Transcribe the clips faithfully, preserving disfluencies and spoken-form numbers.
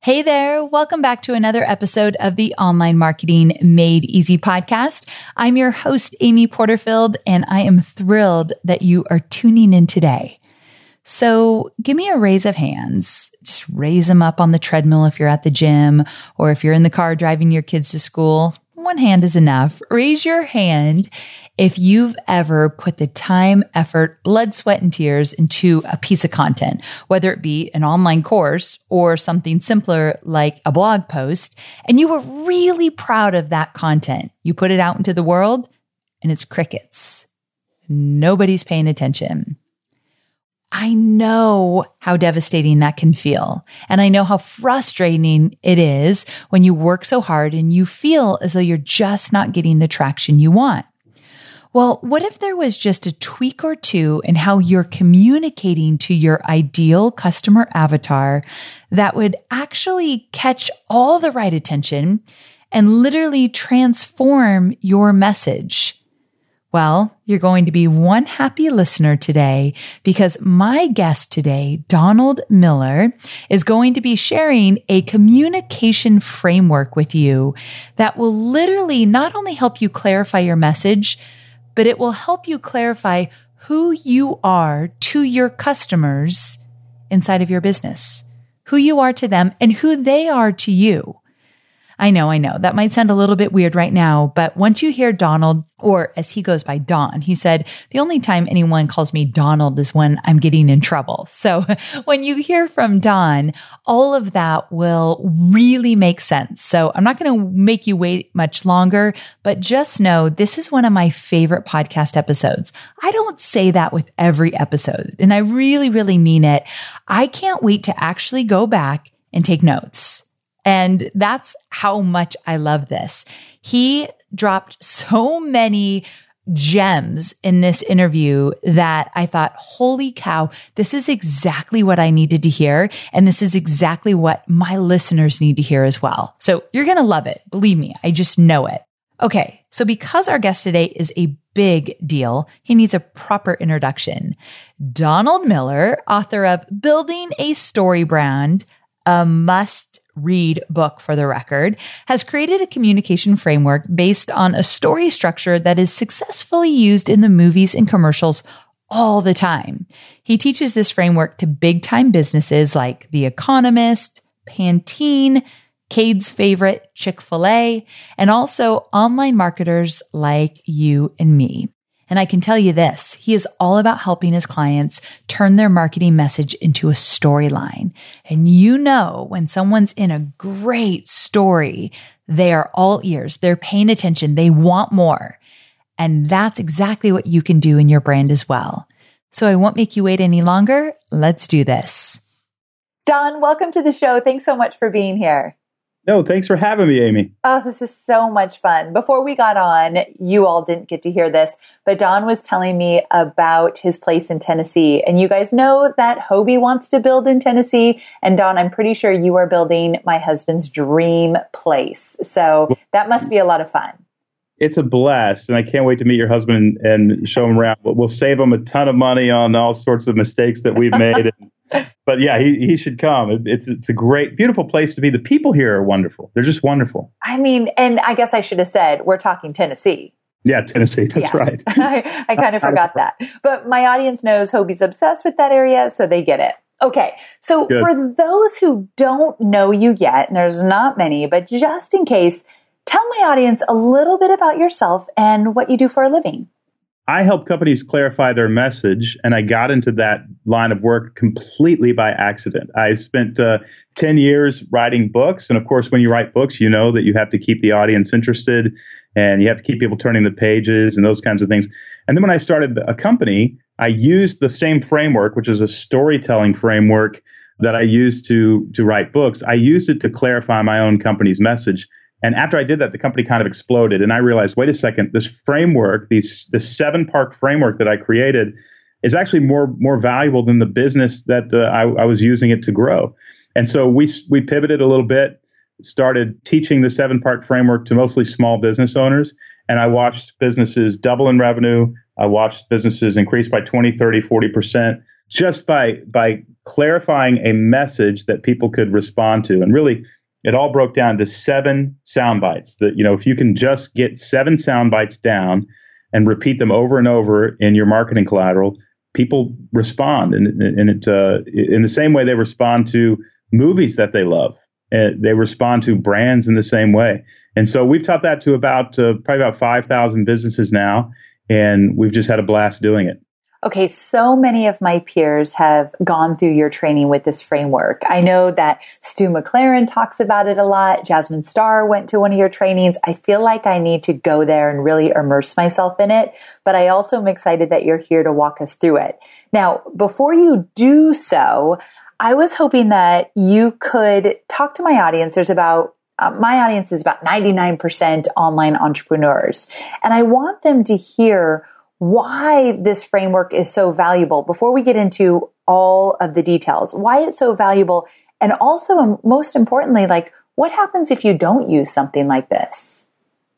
Hey there. Welcome back to another episode of the Online Marketing Made Easy podcast. I'm your host, Amy Porterfield, and I am thrilled that you are tuning in today. So give me a raise of hands. Just raise them up on the treadmill if you're at the gym or if you're in the car driving your kids to school. One hand is enough. Raise your hand if you've ever put the time, effort, blood, sweat, and tears into a piece of content, whether it be an online course or something simpler like a blog post, and you were really proud of that content. You put it out into the world and it's crickets. Nobody's paying attention. I know how devastating that can feel. And I know how frustrating it is when you work so hard and you feel as though you're just not getting the traction you want. Well, what if there was just a tweak or two in how you're communicating to your ideal customer avatar that would actually catch all the right attention and literally transform your message? Well, you're going to be one happy listener today because my guest today, Donald Miller, is going to be sharing a communication framework with you that will literally not only help you clarify your message, but it will help you clarify who you are to your customers inside of your business, who you are to them and who they are to you. I know, I know that might sound a little bit weird right now, but once you hear Donald, or as he goes by Don, he said, the only time anyone calls me Donald is when I'm getting in trouble. So when you hear from Don, all of that will really make sense. So I'm not going to make you wait much longer, but just know this is one of my favorite podcast episodes. I don't say that with every episode, and I really, really mean it. I can't wait to actually go back and take notes. And that's how much I love this. He dropped so many gems in this interview that I thought, holy cow, this is exactly what I needed to hear. And this is exactly what my listeners need to hear as well. So you're going to love it. Believe me, I just know it. Okay. So because our guest today is a big deal, he needs a proper introduction. Donald Miller, author of Building a Story Brand, a must read book for the record, has created a communication framework based on a story structure that is successfully used in the movies and commercials all the time. He teaches this framework to big time businesses like The Economist, Pantene, Cade's favorite, Chick-fil-A, and also online marketers like you and me. And I can tell you this, he is all about helping his clients turn their marketing message into a storyline. And you know, when someone's in a great story, they are all ears. They're paying attention. They want more. And that's exactly what you can do in your brand as well. So I won't make you wait any longer. Let's do this. Don, welcome to the show. Thanks so much for being here. No, thanks for having me, Amy. Oh, this is so much fun. Before we got on, you all didn't get to hear this, but Don was telling me about his place in Tennessee. And you guys know that Hobie wants to build in Tennessee. And Don, I'm pretty sure you are building my husband's dream place. So that must be a lot of fun. It's a blast, and I can't wait to meet your husband and show him around. We'll save him a ton of money on all sorts of mistakes that we've made. But yeah, he, he should come. It's it's a great, beautiful place to be. The people here are wonderful. They're just wonderful. I mean, and I guess I should have said, we're talking Tennessee. Yeah, Tennessee. That's yes. right. I, I kind of forgot that. But my audience knows Hobie's obsessed with that area, so they get it. Okay, so Good. For those who don't know you yet, and there's not many, but just in case, tell my audience a little bit about yourself and what you do for a living. I help companies clarify their message, and I got into that line of work completely by accident. I spent uh, ten years writing books, and of course, when you write books, you know that you have to keep the audience interested, and you have to keep people turning the pages and those kinds of things. And then when I started a company, I used the same framework, which is a storytelling framework that I used to to write books. I used it to clarify my own company's message. And after I did that, the company kind of exploded. And I realized, wait a second, this framework, these this seven part framework that I created is actually more more valuable than the business that uh, I, I was using it to grow. And so we we pivoted a little bit, started teaching the seven part framework to mostly small business owners. And I watched businesses double in revenue. I watched businesses increase by twenty, thirty, forty percent. just by by clarifying a message that people could respond to. And really, it all broke down to seven sound bites. That, you know, if you can just get seven sound bites down and repeat them over and over in your marketing collateral, people respond. And, and it uh, in the same way they respond to movies that they love. Uh, they respond to brands in the same way. And so we've taught that to about uh, probably about five thousand businesses now, and we've just had a blast doing it. Okay, so many of my peers have gone through your training with this framework. I know that Stu McLaren talks about it a lot. Jasmine Star went to one of your trainings. I feel like I need to go there and really immerse myself in it, but I also am excited that you're here to walk us through it. Now, before you do so, I was hoping that you could talk to my audience. There's about Uh, my audience is about ninety-nine percent online entrepreneurs, and I want them to hear why this framework is so valuable before we get into all of the details, why it's so valuable, and also, most importantly, like, what happens if you don't use something like this?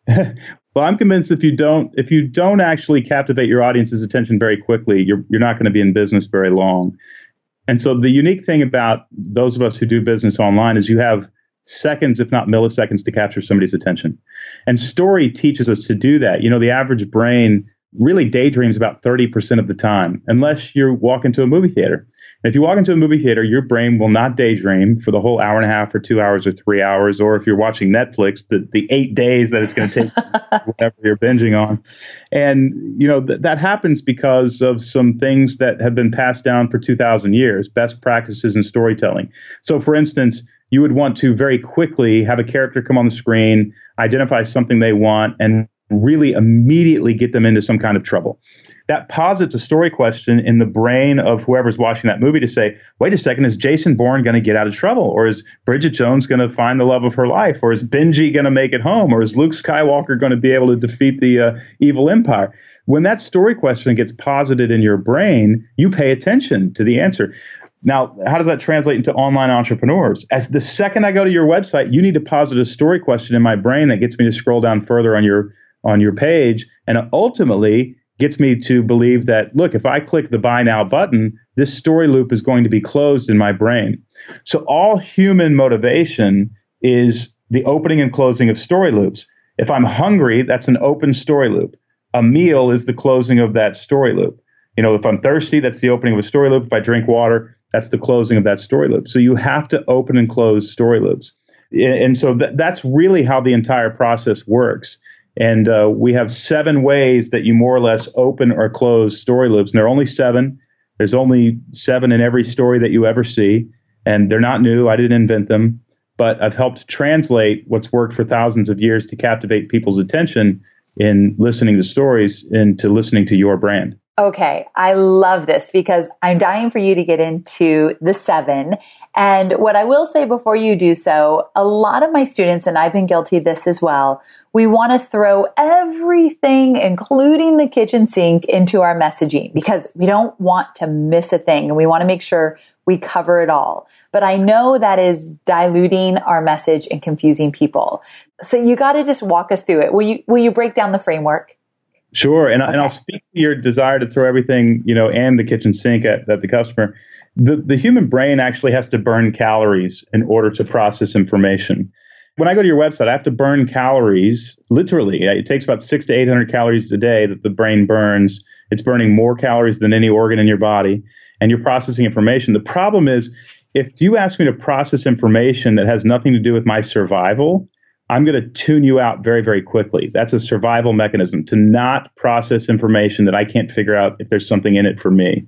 Well, I'm convinced if you don't if you don't actually captivate your audience's attention very quickly, you're you're not going to be in business very long. And so the unique thing about those of us who do business online is you have seconds, if not milliseconds, to capture somebody's attention. And story teaches us to do that. You know, the average brain really daydreams about thirty percent of the time, unless you walk into a movie theater. And if you walk into a movie theater, your brain will not daydream for the whole hour and a half or two hours or three hours, or if you're watching Netflix, the, the eight days that it's going to take, whatever you're binging on. And, you know, th- that happens because of some things that have been passed down for two thousand years, best practices in storytelling. So, for instance, you would want to very quickly have a character come on the screen, identify something they want, and really immediately get them into some kind of trouble. That posits a story question in the brain of whoever's watching that movie to say, wait a second, is Jason Bourne going to get out of trouble? Or is Bridget Jones going to find the love of her life? Or is Benji going to make it home? Or is Luke Skywalker going to be able to defeat the uh, evil empire? When that story question gets posited in your brain, you pay attention to the answer. Now, how does that translate into online entrepreneurs? As the second I go to your website, you need to posit a story question in my brain that gets me to scroll down further on your on your page, and ultimately gets me to believe that, look, if I click the buy now button, this story loop is going to be closed in my brain. So all human motivation is the opening and closing of story loops. If I'm hungry, that's an open story loop. A meal is the closing of that story loop. You know, if I'm thirsty, that's the opening of a story loop. If I drink water, that's the closing of that story loop. So you have to open and close story loops. And so th- that's really how the entire process works. And uh, we have seven ways that you more or less open or close story loops. And there are only seven. There's only seven in every story that you ever see. And they're not new. I didn't invent them. But I've helped translate what's worked for thousands of years to captivate people's attention in listening to stories into listening to your brand. Okay, I love this because I'm dying for you to get into the seven. And what I will say before you do so, a lot of my students, and I've been guilty of this as well, we want to throw everything, including the kitchen sink, into our messaging because we don't want to miss a thing and we want to make sure we cover it all. But I know that is diluting our message and confusing people. So you got to just walk us through it. Will you, will you break down the framework? Sure. And, okay. and I'll speak to your desire to throw everything, you know, and the kitchen sink at, at the customer. The, the human brain actually has to burn calories in order to process information. When I go to your website, I have to burn calories, literally. It takes about six to eight hundred calories a day that the brain burns. It's burning more calories than any organ in your body, and you're processing information. The problem is, if you ask me to process information that has nothing to do with my survival, I'm going to tune you out very, very quickly. That's a survival mechanism, to not process information that I can't figure out if there's something in it for me.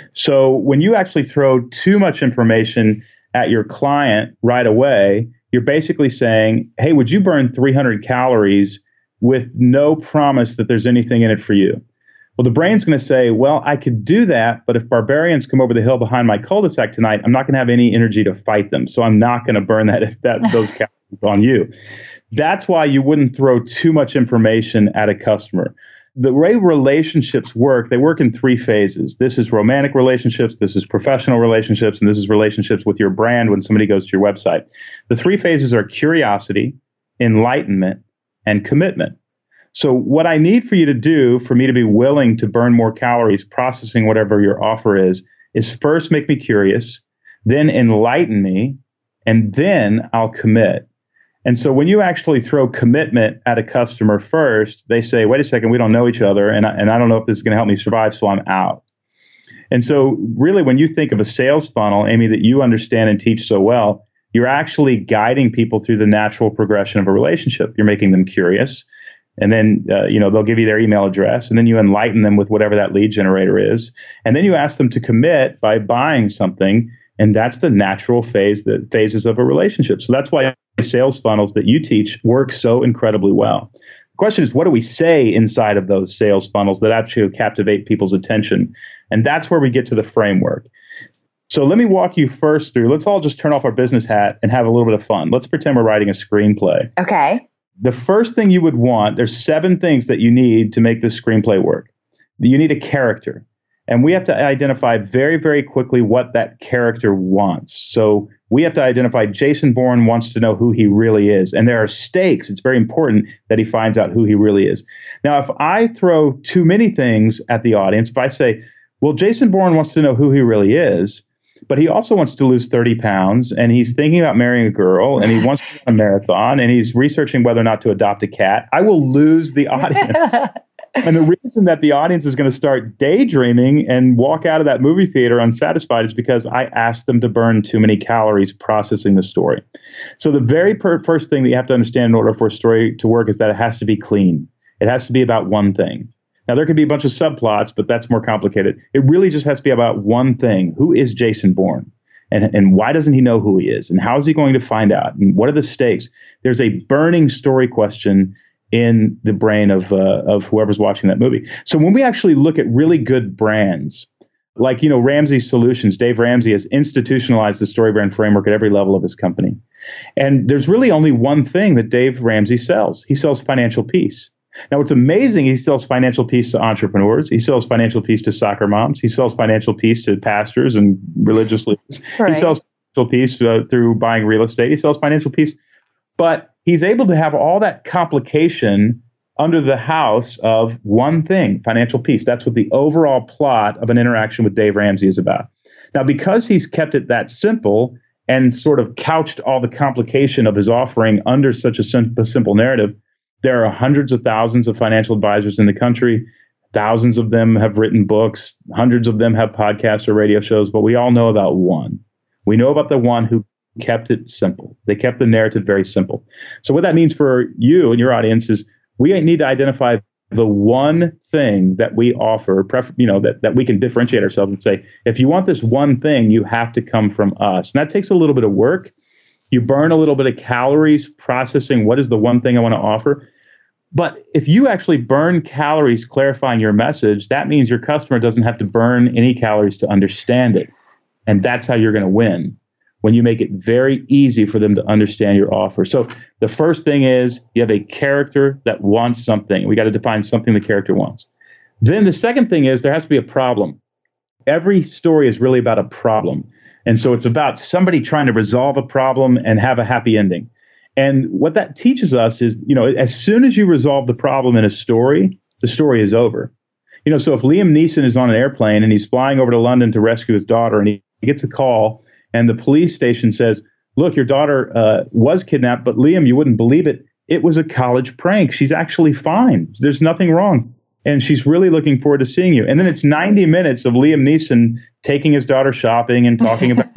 So when you actually throw too much information at your client right away, you're basically saying, hey, would you burn three hundred calories with no promise that there's anything in it for you? Well, the brain's going to say, well, I could do that, but if barbarians come over the hill behind my cul-de-sac tonight, I'm not going to have any energy to fight them. So I'm not going to burn that, that those calories on you. That's why you wouldn't throw too much information at a customer. The way relationships work, they work in three phases. This is romantic relationships, this is professional relationships, and this is relationships with your brand when somebody goes to your website. The three phases are curiosity, enlightenment, and commitment. So what I need for you to do, for me to be willing to burn more calories processing whatever your offer is, is first make me curious, then enlighten me, and then I'll commit. And so when you actually throw commitment at a customer first, they say, wait a second, we don't know each other, and I, and I don't know if this is going to help me survive, so I'm out. And so really, when you think of a sales funnel, Amy, that you understand and teach so well, you're actually guiding people through the natural progression of a relationship. You're making them curious. And then, uh, you know, they'll give you their email address, and then you enlighten them with whatever that lead generator is. And then you ask them to commit by buying something. And that's the natural phase, the phases of a relationship. So that's why sales funnels that you teach work so incredibly well. The question is, what do we say inside of those sales funnels that actually captivate people's attention? And that's where we get to the framework. So let me walk you first through. Let's all just turn off our business hat and have a little bit of fun. Let's pretend we're writing a screenplay. Okay. The first thing you would want, there's seven things that you need to make this screenplay work. You need a character. And we have to identify very, very quickly what that character wants. So we have to identify Jason Bourne wants to know who he really is. And there are stakes. It's very important that he finds out who he really is. Now, if I throw too many things at the audience, if I say, well, Jason Bourne wants to know who he really is, but he also wants to lose thirty pounds, and he's thinking about marrying a girl, and he wants to run a marathon, and he's researching whether or not to adopt a cat, I will lose the audience. And the reason that the audience is going to start daydreaming and walk out of that movie theater unsatisfied is because I asked them to burn too many calories processing the story. So the very per- first thing that you have to understand in order for a story to work is that it has to be clean. It has to be about one thing. Now, there could be a bunch of subplots, but that's more complicated. It really just has to be about one thing. Who is Jason Bourne? And, and why doesn't he know who he is? And how is he going to find out? And what are the stakes? There's a burning story question in the brain of uh, of whoever's watching that movie. So when we actually look at really good brands, like, you know, Ramsey Solutions, Dave Ramsey has institutionalized the story brand framework at every level of his company. And there's really only one thing that Dave Ramsey sells. He sells financial peace. Now, what's amazing, he sells financial peace to entrepreneurs. He sells financial peace to soccer moms. He sells financial peace to pastors and religious leaders. Right. He sells financial peace uh, through buying real estate. He sells financial peace. But he's able to have all that complication under the house of one thing, financial peace. That's what the overall plot of an interaction with Dave Ramsey is about. Now, because he's kept it that simple and sort of couched all the complication of his offering under such a simple, simple narrative, there are hundreds of thousands of financial advisors in the country. Thousands of them have written books. Hundreds of them have podcasts or radio shows, but we all know about one. We know about the one who kept it simple. They kept the narrative very simple. So what that means for you and your audience is we need to identify the one thing that we offer, prefer, you know, that, that we can differentiate ourselves and say, if you want this one thing, you have to come from us. And that takes a little bit of work. You burn a little bit of calories processing what is the one thing I want to offer. But if you actually burn calories clarifying your message, that means your customer doesn't have to burn any calories to understand it. And that's how you're going to win, when you make it very easy for them to understand your offer. So the first thing is you have a character that wants something. We got to define something the character wants. Then the second thing is there has to be a problem. Every story is really about a problem. And so it's about somebody trying to resolve a problem and have a happy ending. And what that teaches us is, you know, as soon as you resolve the problem in a story, the story is over. You know, so if Liam Neeson is on an airplane and he's flying over to London to rescue his daughter, and he gets a call and the police station says, look, your daughter uh, was kidnapped, but Liam, you wouldn't believe it. It was a college prank. She's actually fine. There's nothing wrong. And she's really looking forward to seeing you. And then it's ninety minutes of Liam Neeson taking his daughter shopping and talking about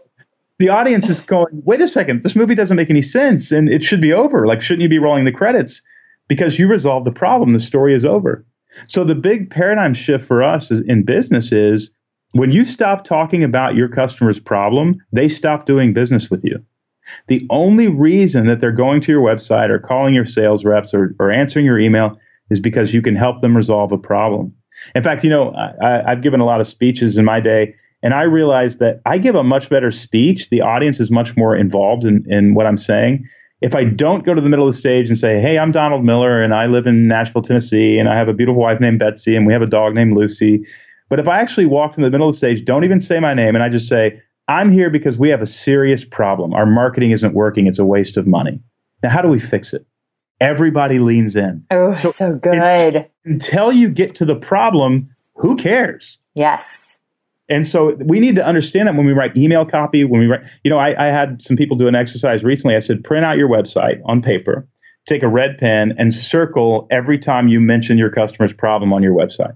the audience is going, wait a second, this movie doesn't make any sense and it should be over. Like, shouldn't you be rolling the credits? Because you resolved the problem. The story is over. So the big paradigm shift for us is, in business is when you stop talking about your customer's problem, they stop doing business with you. The only reason that they're going to your website or calling your sales reps or, or answering your email is because you can help them resolve a problem. In fact, you know, I, I've given a lot of speeches in my day, and I realized that I give a much better speech. The audience is much more involved in, in what I'm saying. If I don't go to the middle of the stage and say, hey, I'm Donald Miller, and I live in Nashville, Tennessee, and I have a beautiful wife named Betsy, and we have a dog named Lucy. But if I actually walk in the middle of the stage, don't even say my name, and I just say, I'm here because we have a serious problem. Our marketing isn't working. It's a waste of money. Now, how do we fix it? Everybody leans in. Oh, so, so good. Until you get to the problem, who cares? Yes. And so we need to understand that when we write email copy, when we write, you know, I, I had some people do an exercise recently. I said, print out your website on paper, take a red pen and circle every time you mention your customer's problem on your website.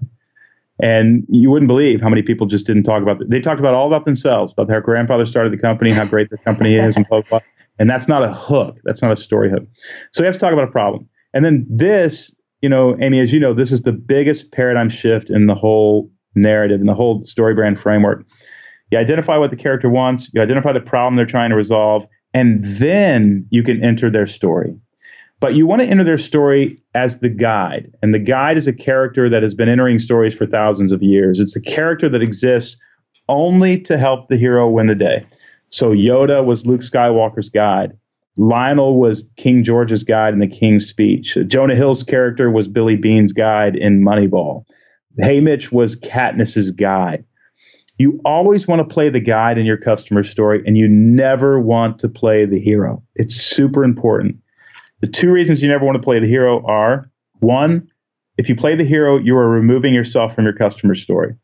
And you wouldn't believe how many people just didn't talk about it. They talked about all about themselves, about their grandfather started the company, how great their company is, and blah, blah, blah. And that's not a hook. That's not a story hook. So we have to talk about a problem. And then this, you know, Amy, as you know, this is the biggest paradigm shift in the whole narrative and the whole story brand framework. You identify what the character wants, you identify the problem they're trying to resolve, and then you can enter their story. But you want to enter their story as the guide. And the guide is a character that has been entering stories for thousands of years. It's a character that exists only to help the hero win the day. So Yoda was Luke Skywalker's guide. Lionel was King George's guide in The King's Speech. Jonah Hill's character was Billy Bean's guide in Moneyball. Haymitch was Katniss's guide. You always want to play the guide in your customer story, and you never want to play the hero. It's super important. The two reasons you never want to play the hero are, one, if you play the hero, you are removing yourself from your customer story.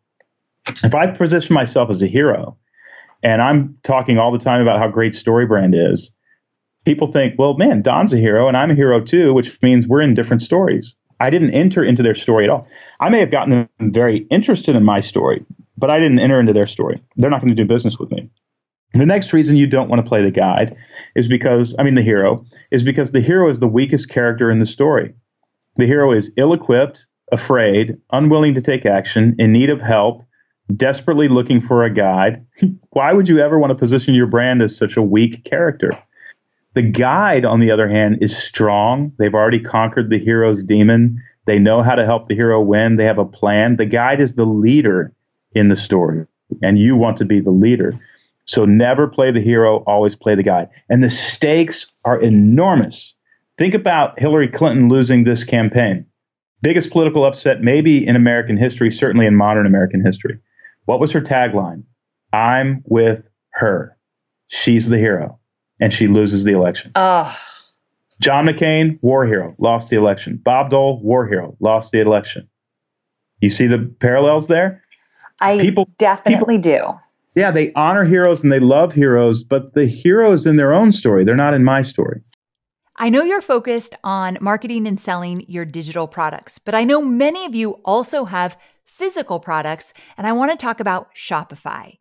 If I position myself as a hero, and I'm talking all the time about how great StoryBrand is, people think, well, man, Don's a hero, and I'm a hero too, which means we're in different stories. I didn't enter into their story at all. I may have gotten them very interested in my story, but I didn't enter into their story. They're not going to do business with me. And the next reason you don't want to play the guide is because, I mean, the hero, is because the hero is the weakest character in the story. The hero is ill-equipped, afraid, unwilling to take action, in need of help, desperately looking for a guide. Why would you ever want to position your brand as such a weak character? The guide, on the other hand, is strong. They've already conquered the hero's demon. They know how to help the hero win. They have a plan. The guide is the leader in the story, and you want to be the leader. So never play the hero, always play the guide. And the stakes are enormous. Think about Hillary Clinton losing this campaign. Biggest political upset maybe in American history, certainly in modern American history. What was her tagline? I'm with her. She's the hero. And she loses the election. Oh. John McCain, war hero, lost the election. Bob Dole, war hero, lost the election. You see the parallels there? I people, definitely people, do. Yeah, they honor heroes and they love heroes, but the hero is in their own story. They're not in my story. I know you're focused on marketing and selling your digital products, but I know many of you also have physical products, and I want to talk about Shopify.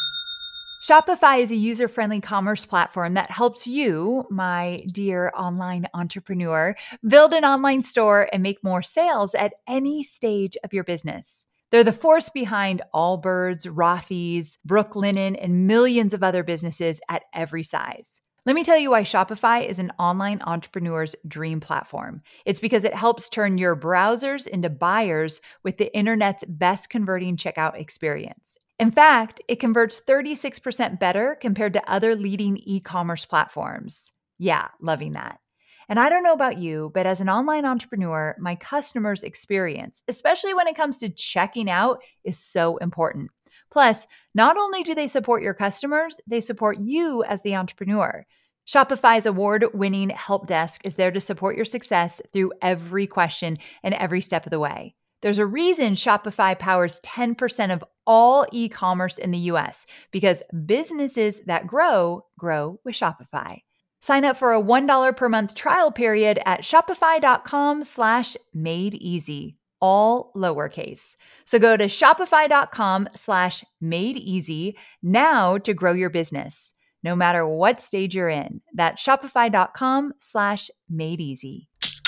Shopify is a user-friendly commerce platform that helps you, my dear online entrepreneur, build an online store and make more sales at any stage of your business. They're the force behind Allbirds, Rothy's, Brooklinen, and millions of other businesses at every size. Let me tell you why Shopify is an online entrepreneur's dream platform. It's because it helps turn your browsers into buyers with the internet's best converting checkout experience. In fact, it converts thirty-six percent better compared to other leading e-commerce platforms. Yeah, loving that. And I don't know about you, but as an online entrepreneur, my customers' experience, especially when it comes to checking out, is so important. Plus, not only do they support your customers, they support you as the entrepreneur. Shopify's award-winning help desk is there to support your success through every question and every step of the way. There's a reason Shopify powers ten percent of all e-commerce in the U S because businesses that grow, grow with Shopify. Sign up for a one dollar per month trial period at shopify.com slash made easy, all lowercase. So go to shopify.com slash made easy now to grow your business, no matter what stage you're in. That's shopify.com slash made easy.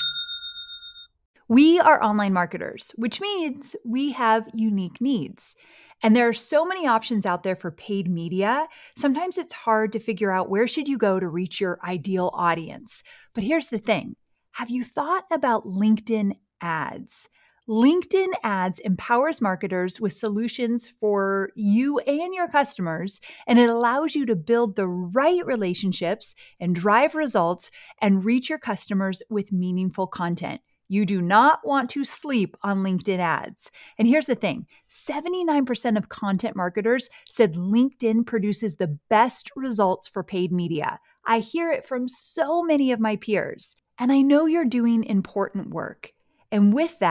We are online marketers, which means we have unique needs. And there are so many options out there for paid media. Sometimes it's hard to figure out where should you go to reach your ideal audience. But here's the thing. Have you thought about LinkedIn ads? LinkedIn ads empowers marketers with solutions for you and your customers, and it allows you to build the right relationships and drive results and reach your customers with meaningful content. You do not want to sleep on LinkedIn ads. And here's the thing, seventy-nine percent of content marketers said LinkedIn produces the best results for paid media. I hear it from so many of my peers. And I know you're doing important work. And with that,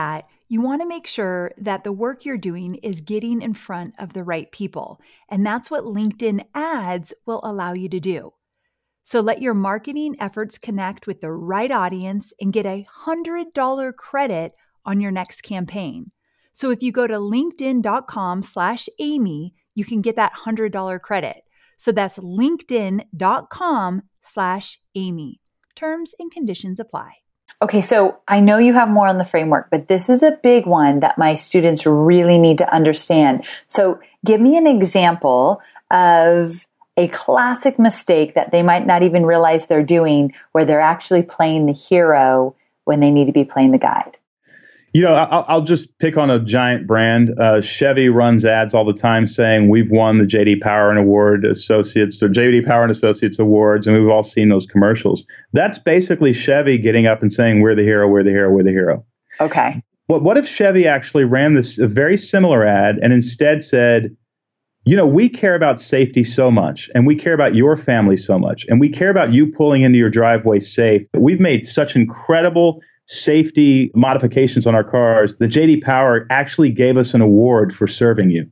You want to make sure that the work you're doing is getting in front of the right people. And that's what LinkedIn ads will allow you to do. So let your marketing efforts connect with the right audience and get a one hundred dollars credit on your next campaign. So if you go to linkedin.com slash Amy, you can get that one hundred dollars credit. So that's linkedin.com slash Amy. Terms and conditions apply. Okay, so I know you have more on the framework, but this is a big one that my students really need to understand. So give me an example of a classic mistake that they might not even realize they're doing, where they're actually playing the hero when they need to be playing the guide. You know, I'll, I'll just pick on a giant brand. Uh, Chevy runs ads all the time saying we've won the J D Power and Award Associates or J D Power and Associates Awards, and we've all seen those commercials. That's basically Chevy getting up and saying we're the hero, we're the hero, we're the hero. Okay. But what if Chevy actually ran this a very similar ad and instead said, you know, we care about safety so much, and we care about your family so much, and we care about you pulling into your driveway safe. We've made such incredible safety modifications on our cars. The J D Power actually gave us an award for serving you.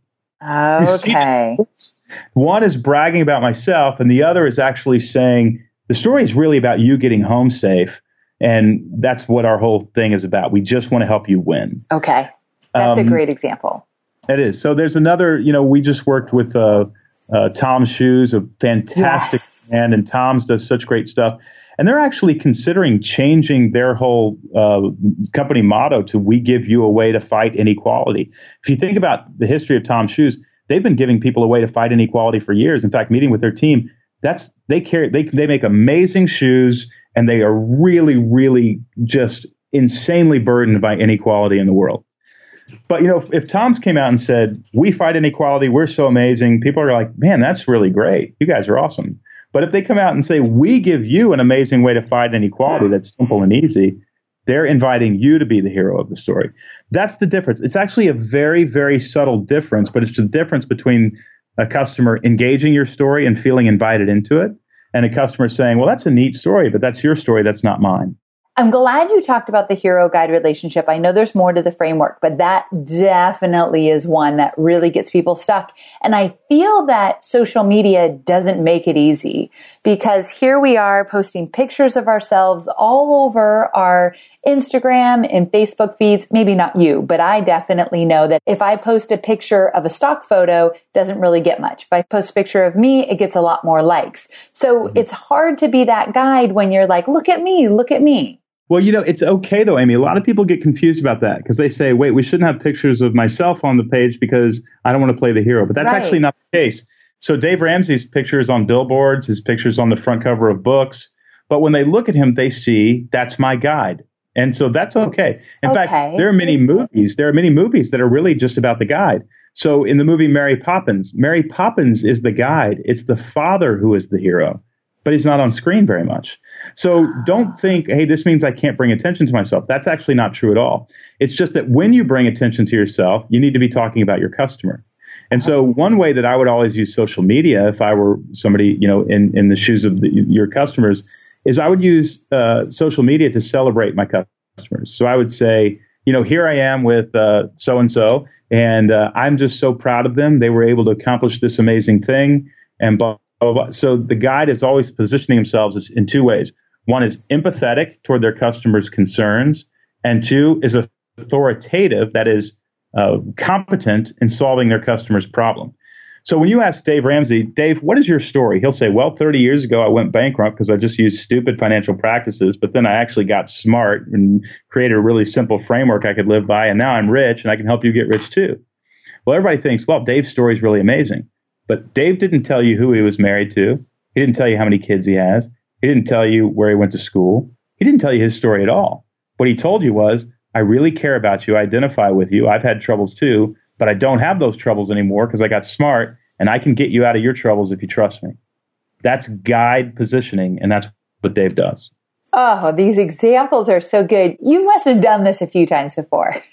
Okay. You one is bragging about myself, and the other is actually saying the story is really about you getting home safe, and that's what our whole thing is about. We just want to help you win. Okay. That's um, a great example. It is. So there's another, you know, we just worked with uh, uh, Tom's Shoes, a fantastic yes. brand, and Tom's does such great stuff. And they're actually considering changing their whole uh, company motto to "We give you a way to fight inequality." If you think about the history of Tom's Shoes, they've been giving people a way to fight inequality for years. In fact, meeting with their team, that's they carry they they make amazing shoes, and they are really, really just insanely burdened by inequality in the world. But you know, if, if Tom's came out and said, "We fight inequality, we're so amazing," people are like, "Man, that's really great. You guys are awesome." But if they come out and say, "We give you an amazing way to fight inequality that's simple and easy," they're inviting you to be the hero of the story. That's the difference. It's actually a very, very subtle difference, but it's the difference between a customer engaging your story and feeling invited into it, and a customer saying, "Well, that's a neat story, but that's your story, that's not mine." I'm glad you talked about the hero-guide relationship. I know there's more to the framework, but that definitely is one that really gets people stuck. And I feel that social media doesn't make it easy, because here we are posting pictures of ourselves all over our Instagram and Facebook feeds. Maybe not you, but I definitely know that if I post a picture of a stock photo, it doesn't really get much. If I post a picture of me, it gets a lot more likes. So it's hard to be that guide when you're like, look at me, look at me. Well, you know, it's okay, though, Amy. A lot of people get confused about that because they say, wait, we shouldn't have pictures of myself on the page because I don't want to play the hero. But that's right. actually not the case. So Dave Ramsey's picture is on billboards, his picture's on the front cover of books. But when they look at him, they see that's my guide. And so that's okay. In okay. fact, there are many movies. There are many movies that are really just about the guide. So in the movie Mary Poppins, Mary Poppins is the guide. It's the father who is the hero, but he's not on screen very much. So don't think, hey, this means I can't bring attention to myself. That's actually not true at all. It's just that when you bring attention to yourself, you need to be talking about your customer. And so one way that I would always use social media if I were somebody, you know, in, in the shoes of the, your customers, is I would use uh, social media to celebrate my customers. So I would say, you know, here I am with uh, so-and-so, and uh, I'm just so proud of them. They were able to accomplish this amazing thing, and blah, blah, blah. So the guide is always positioning themselves in two ways. One is empathetic toward their customers' concerns, and two is authoritative, that is uh, competent in solving their customer's problem. So when you ask Dave Ramsey, Dave, what is your story? He'll say, well, thirty years ago, I went bankrupt because I just used stupid financial practices, but then I actually got smart and created a really simple framework I could live by, and now I'm rich, and I can help you get rich too. Well, everybody thinks, well, Dave's story is really amazing. But Dave didn't tell you who he was married to. He didn't tell you how many kids he has. He didn't tell you where he went to school. He didn't tell you his story at all. What he told you was, I really care about you. I identify with you. I've had troubles too, but I don't have those troubles anymore because I got smart, and I can get you out of your troubles if you trust me. That's guide positioning, and that's what Dave does. Oh, these examples are so good. You must have done this a few times before.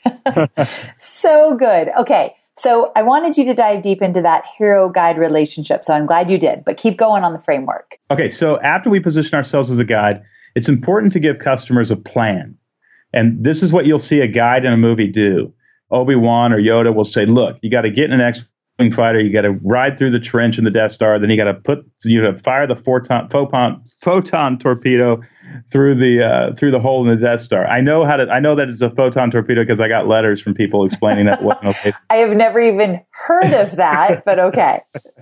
So good. Okay. So I wanted you to dive deep into that hero-guide relationship. So I'm glad you did, but keep going on the framework. Okay. So after we position ourselves as a guide, it's important to give customers a plan. And this is what you'll see a guide in a movie do. Obi-Wan or Yoda will say, look, you got to get in an X-Wing fighter, you got to ride through the trench in the Death Star, then you got to put, you got to fire the photon, photon, photon torpedo through the uh, through the hole in the Death Star. I know how to. I know that it's a photon torpedo because I got letters from people explaining that. Okay. I have never even heard of that, but okay.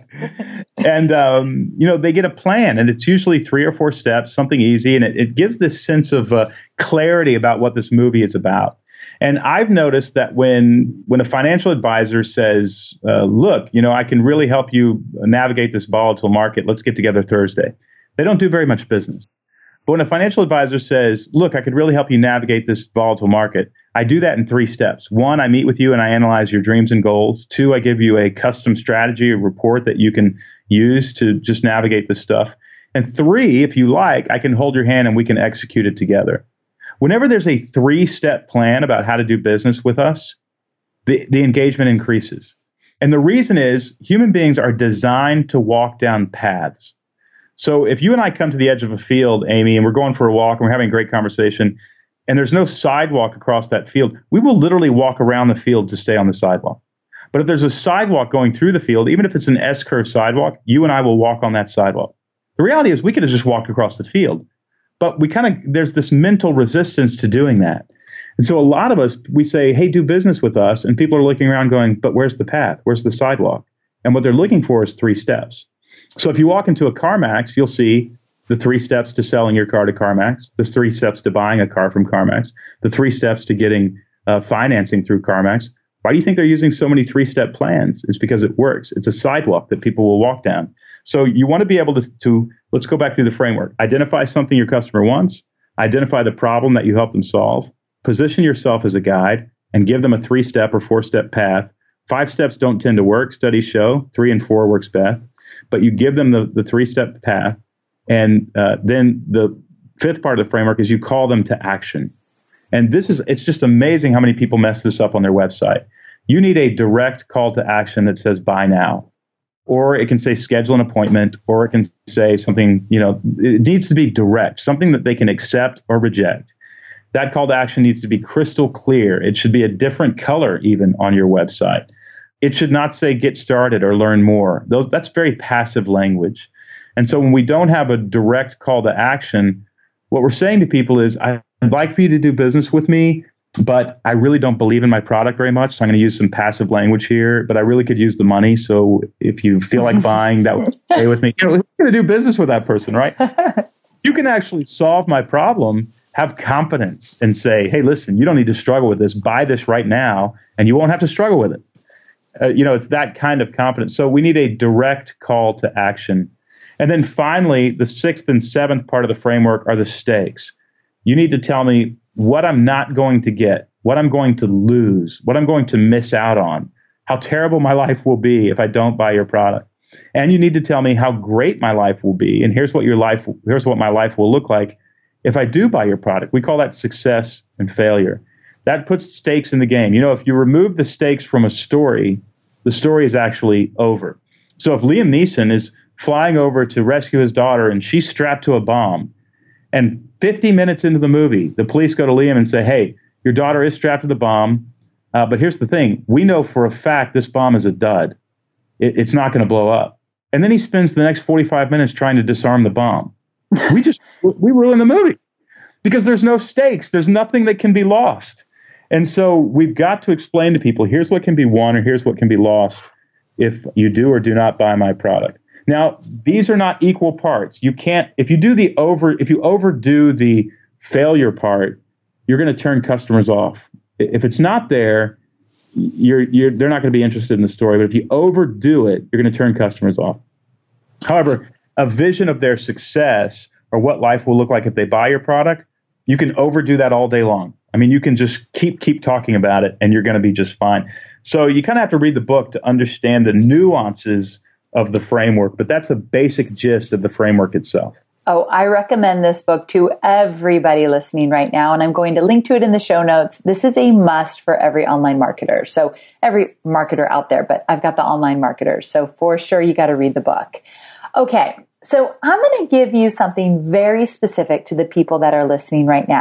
And um, you know, they get a plan, and it's usually three or four steps, something easy, and it, it gives this sense of uh, clarity about what this movie is about. And I've noticed that when when a financial advisor says, uh, "Look, you know, I can really help you navigate this volatile market. Let's get together Thursday," they don't do very much business. But when a financial advisor says, look, I could really help you navigate this volatile market, I do that in three steps. One, I meet with you and I analyze your dreams and goals. Two, I give you a custom strategy, a report that you can use to just navigate this stuff. And three, if you like, I can hold your hand and we can execute it together. Whenever there's a three-step plan about how to do business with us, the, the engagement increases. And the reason is human beings are designed to walk down paths. So if you and I come to the edge of a field, Amy, and we're going for a walk and we're having a great conversation, and there's no sidewalk across that field, we will literally walk around the field to stay on the sidewalk. But if there's a sidewalk going through the field, even if it's an S-curve sidewalk, you and I will walk on that sidewalk. The reality is we could have just walked across the field, but we kind of, there's this mental resistance to doing that. And so a lot of us, we say, hey, do business with us. And people are looking around going, but where's the path? Where's the sidewalk? And what they're looking for is three steps. So if you walk into a CarMax, you'll see the three steps to selling your car to CarMax, the three steps to buying a car from CarMax, the three steps to getting uh, financing through CarMax. Why do you think they're using so many three-step plans? It's because it works. It's a sidewalk that people will walk down. So you want to be able to, to, let's go back through the framework. Identify something your customer wants, identify the problem that you help them solve, position yourself as a guide, and give them a three-step or four-step path. Five steps don't tend to work. Studies show three and four works best. But you give them the, the three-step path, and uh, then the fifth part of the framework is you call them to action. And this is, it's just amazing how many people mess this up on their website. You need a direct call to action that says buy now, or it can say schedule an appointment, or it can say something, you know, it needs to be direct, something that they can accept or reject. That call to action needs to be crystal clear. It should be a different color even on your website. It should not say get started or learn more. Those, that's very passive language. And so when we don't have a direct call to action, what we're saying to people is, I'd like for you to do business with me, but I really don't believe in my product very much. So I'm going to use some passive language here, but I really could use the money. So if you feel like buying, that would stay with me. You know, we're going to do business with that person, right? You can actually solve my problem, have confidence, and say, hey, listen, you don't need to struggle with this. Buy this right now, and you won't have to struggle with it. Uh, you know, it's that kind of confidence. So we need a direct call to action. And then finally, the sixth and seventh part of the framework are the stakes. You need to tell me what I'm not going to get, what I'm going to lose, what I'm going to miss out on, how terrible my life will be if I don't buy your product. And you need to tell me how great my life will be. And here's what your life, here's what my life will look like if I do buy your product. We call that success and failure. That puts stakes in the game. You know, if you remove the stakes from a story, the story is actually over. So if Liam Neeson is flying over to rescue his daughter and she's strapped to a bomb, and fifty minutes into the movie, the police go to Liam and say, hey, your daughter is strapped to the bomb, uh, but here's the thing. We know for a fact this bomb is a dud. It, it's not going to blow up. And then he spends the next forty-five minutes trying to disarm the bomb. We just, we ruin the movie because there's no stakes. There's nothing that can be lost. And so we've got to explain to people, here's what can be won or here's what can be lost if you do or do not buy my product. Now, these are not equal parts. You can't, if you do the over, if you overdo the failure part, you're going to turn customers off. If it's not there, you're, you're, they're not going to be interested in the story. But if you overdo it, you're going to turn customers off. However, a vision of their success or what life will look like if they buy your product, you can overdo that all day long. I mean, you can just keep keep talking about it and you're going to be just fine. So you kind of have to read the book to understand the nuances of the framework, but that's a basic gist of the framework itself. Oh, I recommend this book to everybody listening right now, and I'm going to link to it in the show notes. This is a must for every online marketer. So every marketer out there, but I've got the online marketers. So for sure, you got to read the book. Okay. So I'm going to give you something very specific to the people that are listening right now.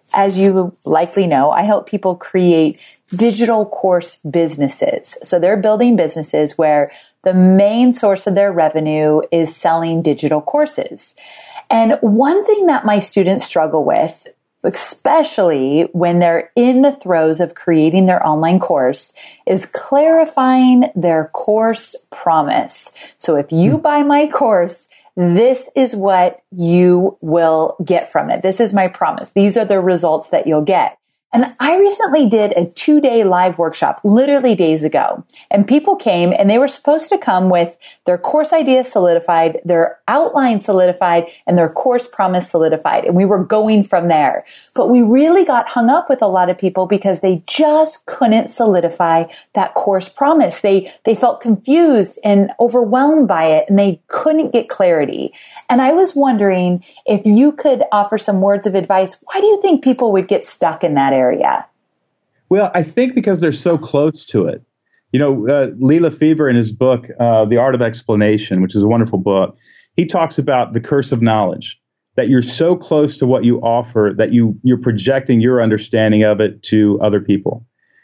as you likely know, I help people create digital course businesses. So they're building businesses where the main source of their revenue is selling digital courses. And one thing that my students struggle with, especially when they're in the throes of creating their online course, is clarifying their course promise. So if you buy my course, this is what you will get from it. This is my promise. These are the results that you'll get. And I recently did a two-day live workshop, literally days ago. And people came and they were supposed to come with their course idea solidified, their outline solidified, and their course promise solidified. And we were going from there. But we really got hung up with a lot of people because they just couldn't solidify that course promise. They, they felt confused and overwhelmed by it, and they couldn't get clarity. And I was wondering if you could offer some words of advice. Why do you think people would get stuck in that area? Well, I think because they're so close to it. You know, uh, Lee Lefevre in his book, uh, The Art of Explanation, which is a wonderful book, he talks about the curse of knowledge, that you're so close to what you offer that you, you're projecting your understanding of it to other people.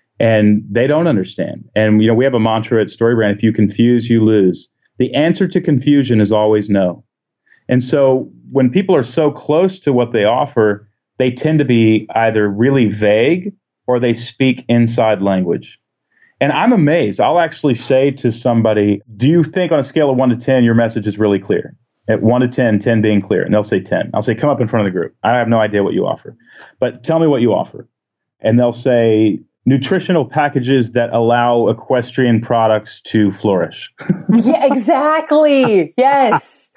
And they don't understand. And, you know, we have a mantra at StoryBrand: if you confuse, you lose. The answer to confusion is always no. And so when people are so close to what they offer, they tend to be either really vague or they speak inside language. And I'm amazed. I'll actually say to somebody, do you think on a scale of one to ten, your message is really clear? At one to ten, ten being clear. And they'll say ten. I'll say, come up in front of the group. I have no idea what you offer, but tell me what you offer. And they'll say, nutritional packages that allow equestrian products to flourish. Yeah, exactly. Yes.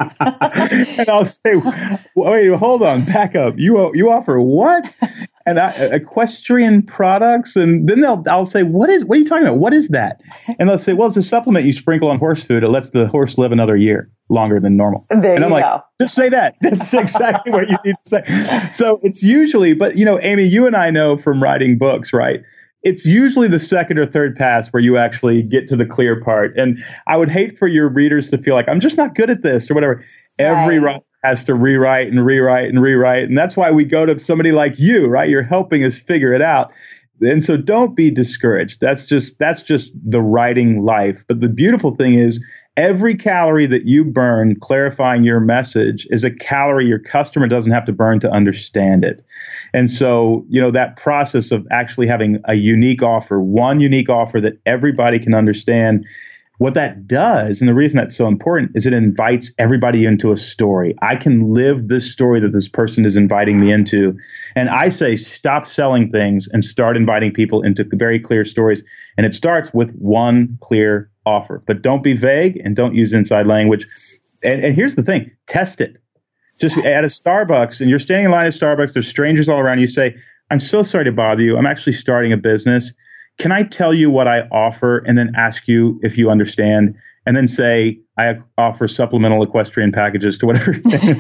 And I'll say, wait, hold on, back up. You you offer what? And I, equestrian products, and then they'll I'll say, what is what are you talking about? What is that? And they'll say, well, it's a supplement you sprinkle on horse food. It lets the horse live another year longer than normal. There and I'm you like, go. just say that. That's exactly what you need to say. So it's usually, but you know, Amy, you and I know from writing books, right? It's usually the second or third pass where you actually get to the clear part. And I would hate for your readers to feel like, I'm just not good at this or whatever. Every Right. writer has to rewrite and rewrite and rewrite. And that's why we go to somebody like you, right? You're helping us figure it out. And so don't be discouraged. That's just, that's just the writing life. But the beautiful thing is, every calorie that you burn clarifying your message is a calorie your customer doesn't have to burn to understand it. And so, you know, that process of actually having a unique offer, one unique offer that everybody can understand, what that does, and the reason that's so important, is it invites everybody into a story. I can live this story that this person is inviting me into. And I say, stop selling things and start inviting people into very clear stories. And it starts with one clear offer. But don't be vague and don't use inside language. And, and here's the thing, test it. Just at a Starbucks, and you're standing in line at Starbucks, there's strangers all around. You say, I'm so sorry to bother you. I'm actually starting a business. Can I tell you what I offer and then ask you if you understand? And then say, I offer supplemental equestrian packages to whatever thing.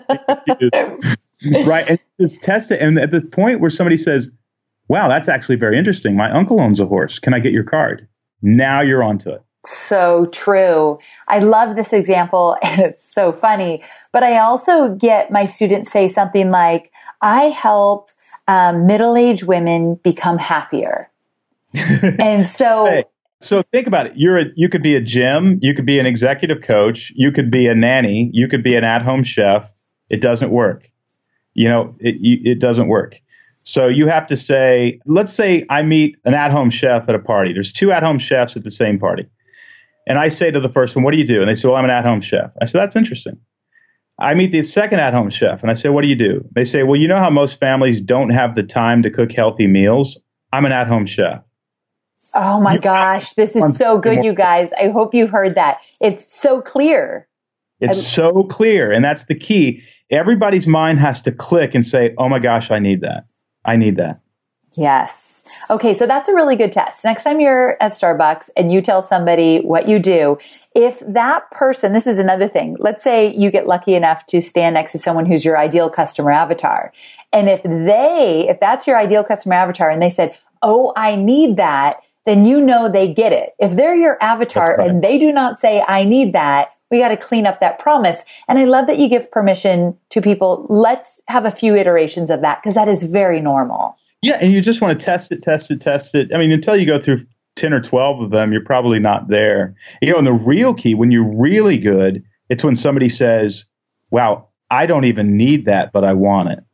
Right. And just test it. And at the point where somebody says, wow, that's actually very interesting. My uncle owns a horse. Can I get your card? Now you're onto it. So true. I love this example, and it's so funny. But I also get my students say something like, I help um, middle-aged women become happier. And so... Hey, so think about it. You're a, you could be a gym. You could be an executive coach. You could be a nanny. You could be an at-home chef. It doesn't work. You know, it, it doesn't work. So you have to say, let's say I meet an at-home chef at a party. There's two at-home chefs at the same party. And I say to the first one, what do you do? And they say, well, I'm an at-home chef. I say, that's interesting. I meet the second at-home chef and I say, what do you do? They say, well, you know how most families don't have the time to cook healthy meals? I'm an at-home chef. Oh my gosh, this is so good, you guys. I hope you heard that. It's so clear. It's I, so clear. And that's the key. Everybody's mind has to click and say, oh my gosh, I need that. I need that. Yes. Okay, so that's a really good test. Next time you're at Starbucks and you tell somebody what you do, if that person, this is another thing, let's say you get lucky enough to stand next to someone who's your ideal customer avatar. And if they, if that's your ideal customer avatar and they said, oh, I need that, then you know they get it. If they're your avatar right. and they do not say, I need that, we got to clean up that promise. And I love that you give permission to people. Let's have a few iterations of that because that is very normal. Yeah. And you just want to test it, test it, test it. I mean, until you go through ten or twelve of them, you're probably not there. You know, and the real key, when you're really good, it's when somebody says, wow, I don't even need that, but I want it.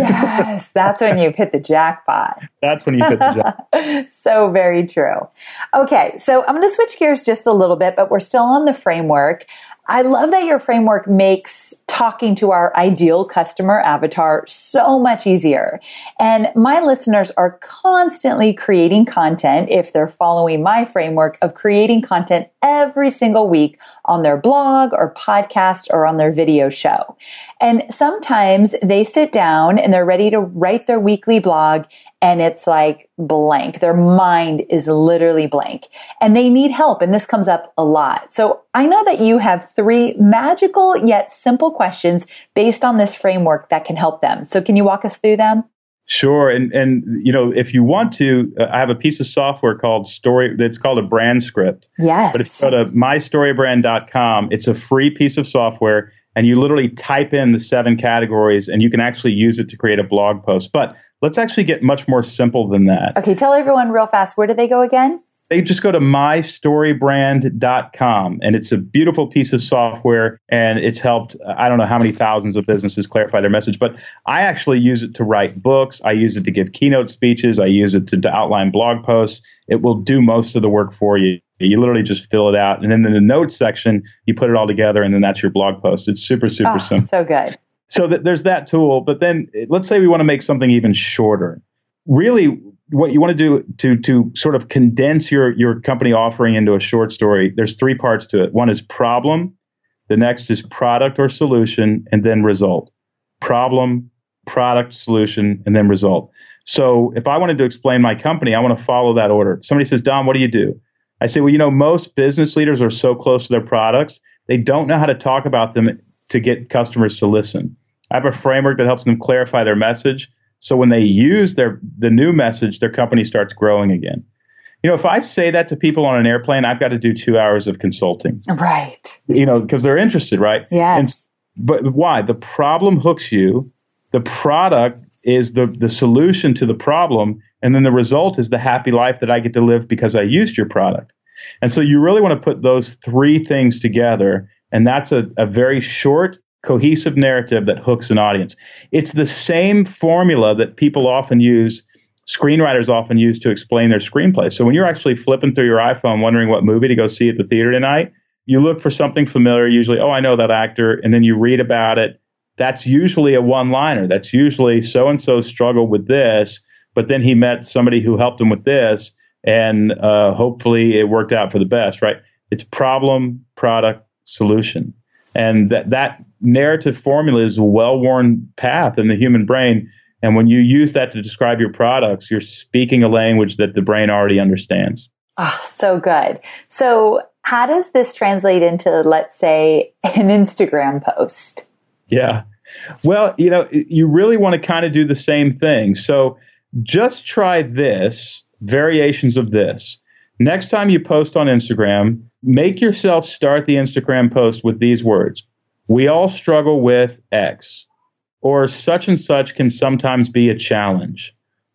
Yes, that's when you've hit the jackpot. That's when you hit the jackpot. So very true. Okay, so I'm going to switch gears just a little bit, but we're still on the framework. I love that your framework makes talking to our ideal customer avatar so much easier. And my listeners are constantly creating content if they're following my framework of creating content every single week on their blog or podcast or on their video show. And sometimes they sit down and they're ready to write their weekly blog and it's like blank. Their mind is literally blank and they need help. And this comes up a lot. So I know that you have three magical yet simple questions based on this framework that can help them. So can you walk us through them? Sure. And, and you know, if you want to, uh, I have a piece of software called Story, that's called a brand script. Yes. But if you go to my story brand dot com, it's a free piece of software and you literally type in the seven categories and you can actually use it to create a blog post. But let's actually get much more simple than that. Okay. Tell everyone real fast. Where do they go again? They just go to my story brand dot com and it's a beautiful piece of software and it's helped, I don't know how many thousands of businesses clarify their message, but I actually use it to write books. I use it to give keynote speeches. I use it to, to outline blog posts. It will do most of the work for you. You literally just fill it out. And then in the notes section, you put it all together and then that's your blog post. It's super, super Oh, simple. so good. So th- there's that tool. But then let's say we want to make something even shorter. Really, what you want to do to to sort of condense your your company offering into a short story, there's three parts to it. One is problem, the next is product or solution, and then result. Problem, product, solution, and then result. So if I wanted to explain my company, I want to follow that order. Somebody says, Don, what do you do? I say, well, you know, most business leaders are so close to their products, they don't know how to talk about them to get customers to listen. I have a framework that helps them clarify their message. So when they use their the new message, their company starts growing again. You know, if I say that to people on an airplane, I've got to do two hours of consulting. Right. You know, because they're interested, right? Yes. And, but why? The problem hooks you. The product is the, the solution to the problem. And then the result is the happy life that I get to live because I used your product. And so you really want to put those three things together. And that's a, a very short, cohesive narrative that hooks an audience. It's the same formula that people often use, screenwriters often use to explain their screenplay. So when you're actually flipping through your iPhone wondering what movie to go see at the theater tonight, you look for something familiar, usually, oh, I know that actor, and then you read about it. That's usually a one-liner. That's usually so-and-so struggled with this, but then he met somebody who helped him with this, and uh, hopefully it worked out for the best, right? It's problem, product, solution. And that, that narrative formula is a well-worn path in the human brain. And when you use that to describe your products, you're speaking a language that the brain already understands. Oh, so good. So how does this translate into, let's say, an Instagram post? Yeah. Well, you know, you really want to kind of do the same thing. So just try this, variations of this. Next time you post on Instagram, make yourself start the Instagram post with these words. We all struggle with X, or such and such can sometimes be a challenge,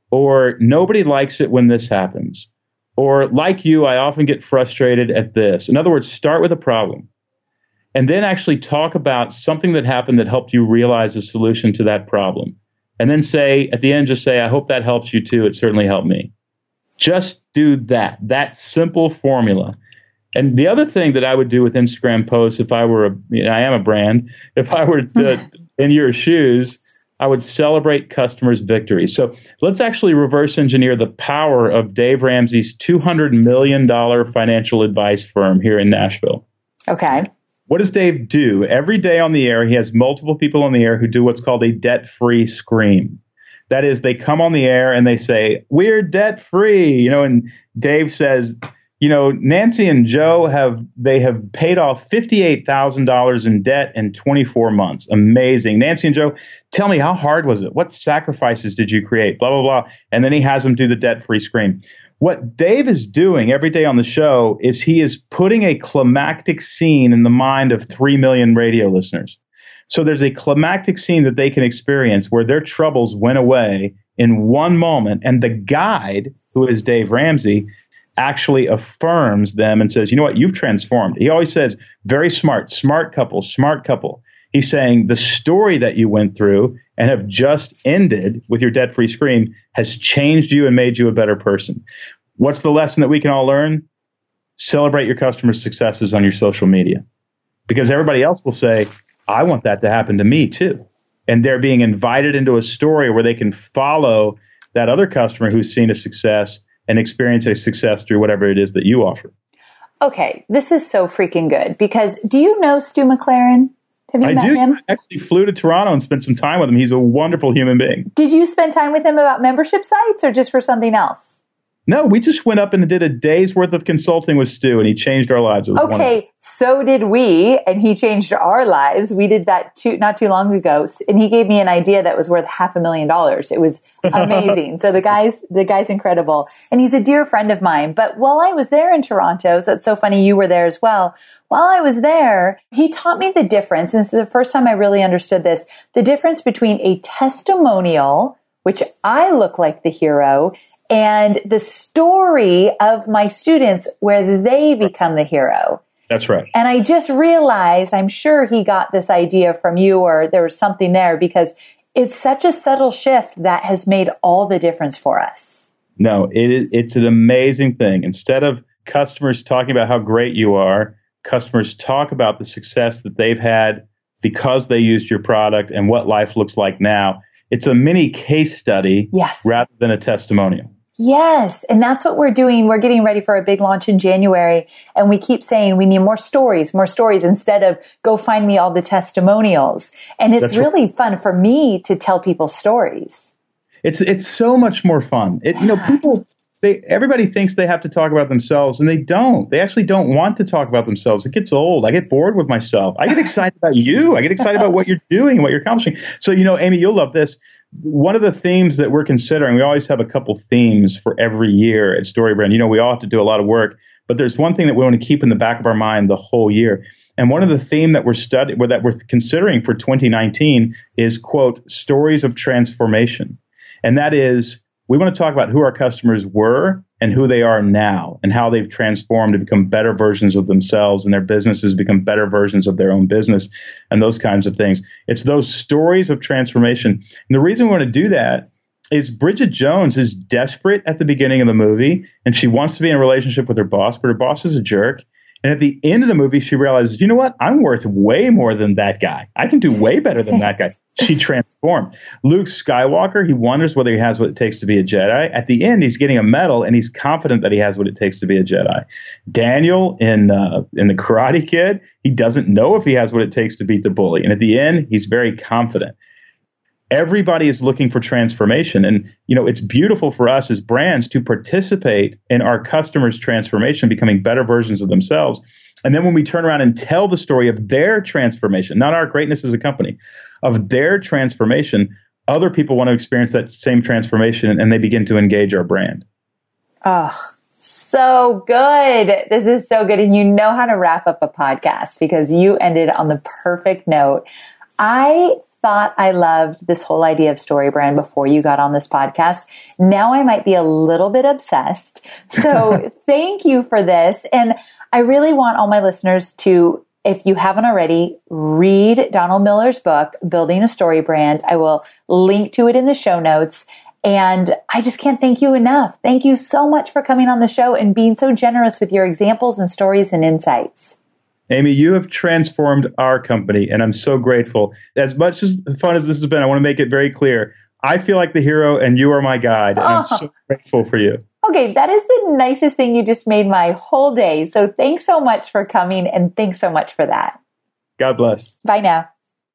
or nobody likes it when this happens, or like you, I often get frustrated at this. In other words, start with a problem and then actually talk about something that happened that helped you realize a solution to that problem. And then say, at the end, just say, I hope that helps you too. It certainly helped me. Just do that, that simple formula. And the other thing that I would do with Instagram posts, if I were, a, you know, I am a brand, if I were to, in your shoes, I would celebrate customers' victories. So let's actually reverse engineer the power of Dave Ramsey's two hundred million dollars financial advice firm here in Nashville. Okay. What does Dave do? Every day on the air, he has multiple people on the air who do what's called a debt-free scream. That is, they come on the air and they say, we're debt-free, you know, and Dave says, you know, Nancy and Joe have, they have paid off fifty-eight thousand dollars in debt in twenty-four months. Amazing. Nancy and Joe, tell me, how hard was it? What sacrifices did you create? Blah, blah, blah. And then he has them do the debt-free scream. What Dave is doing every day on the show is he is putting a climactic scene in the mind of three million radio listeners. So there's a climactic scene that they can experience where their troubles went away in one moment. And the guide, who is Dave Ramsey, actually affirms them and says, you know what, you've transformed. He always says, very smart, smart couple, smart couple. He's saying the story that you went through and have just ended with your debt-free scream has changed you and made you a better person. What's the lesson that we can all learn? Celebrate your customers' successes on your social media, because everybody else will say, I want that to happen to me too. And they're being invited into a story where they can follow that other customer who's seen a success and experience a success through whatever it is that you offer. Okay, this is so freaking good, because do you know Stu McLaren? Have you I met do. him? I actually flew to Toronto and spent some time with him. He's a wonderful human being. Did you spend time with him about membership sites or just for something else? No, we just went up and did a day's worth of consulting with Stu, and he changed our lives. It was Okay, wonderful. so did we, and he changed our lives. We did that too, not too long ago, and he gave me an idea that was worth half a million dollars. It was amazing. So the guy's the guy's incredible, and he's a dear friend of mine. But while I was there in Toronto, so it's so funny you were there as well. While I was there, he taught me the difference, and this is the first time I really understood this, the difference between a testimonial, which I look like the hero, and the story of my students where they become the hero. That's right. And I just realized, I'm sure he got this idea from you, or there was something there, because it's such a subtle shift that has made all the difference for us. No, it is, it's an amazing thing. Instead of customers talking about how great you are, customers talk about the success that they've had because they used your product and what life looks like now. It's a mini case study Yes. rather than a testimonial. Yes. And that's what we're doing. We're getting ready for a big launch in January. And we keep saying we need more stories, more stories, instead of go find me all the testimonials. And it's That's really right. fun for me to tell people stories. It's it's so much more fun. It, you know, people, they everybody thinks they have to talk about themselves, and they don't. They actually don't want to talk about themselves. It gets old. I get bored with myself. I get excited about you. I get excited about what you're doing and what you're accomplishing. So, you know, Amy, you'll love this. One of the themes that we're considering, we always have a couple themes for every year at StoryBrand. You know, we all have to do a lot of work, but there's one thing that we want to keep in the back of our mind the whole year. And one of the theme that we're studying, that we're considering for twenty nineteen is, quote, stories of transformation. And that is, we want to talk about who our customers were and who they are now, and how they've transformed to become better versions of themselves, and their businesses become better versions of their own business, and those kinds of things. It's those stories of transformation. And the reason we want to do that is Bridget Jones is desperate at the beginning of the movie, and she wants to be in a relationship with her boss, but her boss is a jerk. And at the end of the movie, she realizes, you know what? I'm worth way more than that guy. I can do way better than that guy. She transformed. Luke Skywalker, he wonders whether he has what it takes to be a Jedi. At the end, he's getting a medal, and he's confident that he has what it takes to be a Jedi. Daniel in uh, in The Karate Kid, he doesn't know if he has what it takes to beat the bully. And at the end, he's very confident. Everybody is looking for transformation. And, you know, it's beautiful for us as brands to participate in our customers' transformation, becoming better versions of themselves. And then when we turn around and tell the story of their transformation, not our greatness as a company, of their transformation, other people want to experience that same transformation, and they begin to engage our brand. Oh, so good. This is so good. And you know how to wrap up a podcast, because you ended on the perfect note. I thought I loved this whole idea of StoryBrand before you got on this podcast. Now I might be a little bit obsessed. So thank you for this. And I really want all my listeners to, if you haven't already, read Donald Miller's book, Building a StoryBrand. I will link to it in the show notes. And I just can't thank you enough. Thank you so much for coming on the show and being so generous with your examples and stories and insights. Amy, you have transformed our company, and I'm so grateful. As much as fun as this has been, I want to make it very clear. I feel like the hero, and you are my guide, and I'm so grateful for you. Okay, that is the nicest thing. You just made my whole day. So thanks so much for coming, and thanks so much for that. God bless. Bye now.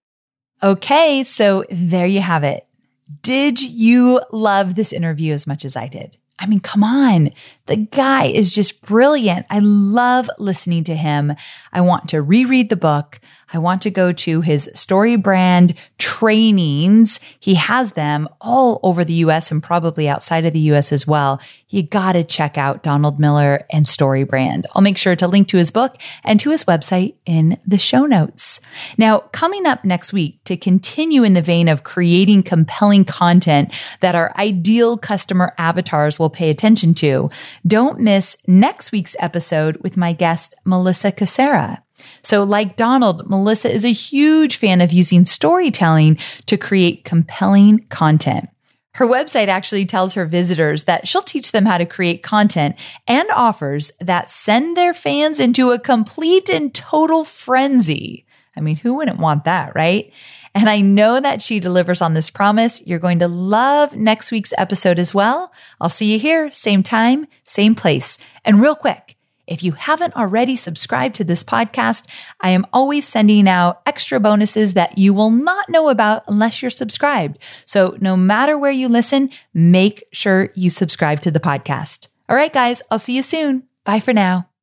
Okay, so there you have it. Did you love this interview as much as I did? I mean, come on. The guy is just brilliant. I love listening to him. I want to reread the book. I want to go to his StoryBrand trainings. He has them all over the U S and probably outside of the U S as well. You got to check out Donald Miller and StoryBrand. I'll make sure to link to his book and to his website in the show notes. Now, coming up next week, to continue in the vein of creating compelling content that our ideal customer avatars will pay attention to, don't miss next week's episode with my guest, Melissa Cassera. So like Donald, Melissa is a huge fan of using storytelling to create compelling content. Her website actually tells her visitors that she'll teach them how to create content and offers that send their fans into a complete and total frenzy. I mean, who wouldn't want that, right? And I know that she delivers on this promise. You're going to love next week's episode as well. I'll see you here, same time, same place. And real quick, if you haven't already subscribed to this podcast, I am always sending out extra bonuses that you will not know about unless you're subscribed. So no matter where you listen, make sure you subscribe to the podcast. All right, guys, I'll see you soon. Bye for now.